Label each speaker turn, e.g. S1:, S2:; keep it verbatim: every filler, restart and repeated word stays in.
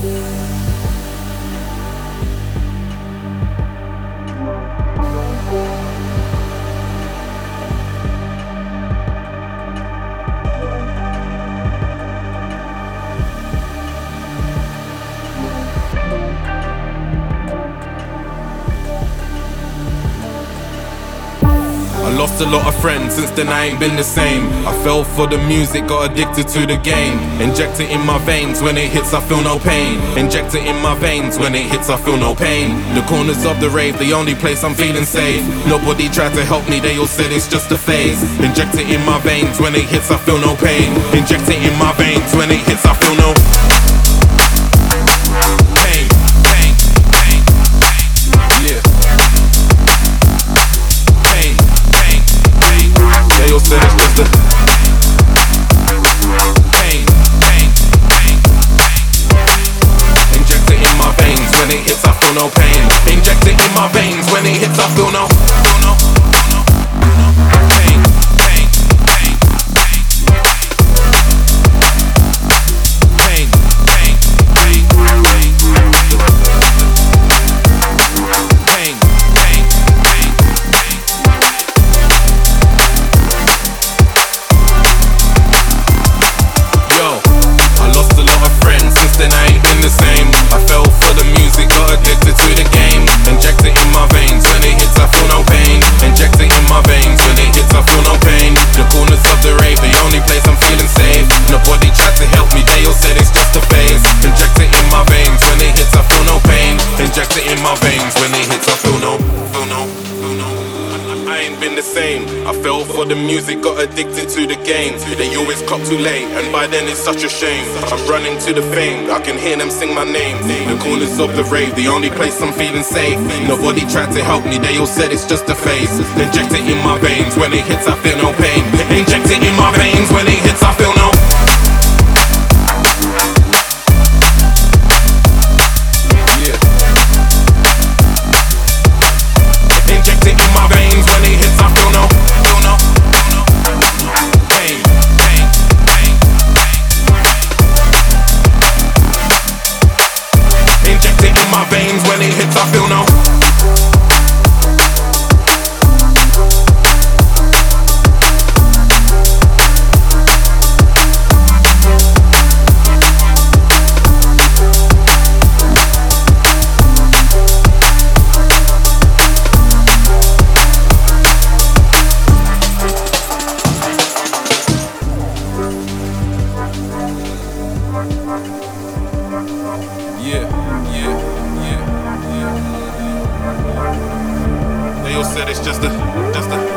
S1: I lost a lot of friends, since then I ain't been the same. I fell for the music, got addicted to the game. Inject it in my veins, when it hits I feel no pain. Inject it in my veins, when it hits I feel no pain. The corners of the rave, the only place I'm feeling safe. Nobody tried to help me, they all said it's just a phase. Inject it in my veins, when it hits I feel no pain. Inject it in my veins, when it hits I feel no pain. Pain, pain, pain, yeah. They all said it's just a pain, pain, pain. Inject it in my veins, when it hits I feel no pain. Inject it in my veins, when it hits I feel no, feel no, pain, pain, pain, pain, pain, pain, pain, pain, pain, pain. Then I ain't been the same. I fell for the music, got addicted to the game. Inject it in my veins, when it hits I feel no pain. Inject it in my veins, when it hits I feel no pain. The corners of the rave, the only place I'm feeling safe. Nobody tried to help me, they all said it's just a phase. Inject it in my veins, when it hits I feel no pain. Inject it in my veins, when it hits I feel no, feel no, feel no. I ain't been the same. I fell for the music, got addicted to the game. They always cop too late, and by then it's such a shame. I'm running to the fame, I can hear them sing my name. The corners of the rave, the only place I'm feeling safe. Nobody tried to help me, they all said it's just a phase. Inject it in my veins, when it hits I feel no pain. Inject it in my veins, when it hits I feel no. Inject it in my veins, when it hits I feel no, feel no, pain, pain, pain, pain. Inject it in my veins, when it hits I feel no. Yeah, yeah, yeah, yeah. They all said it's just a, just a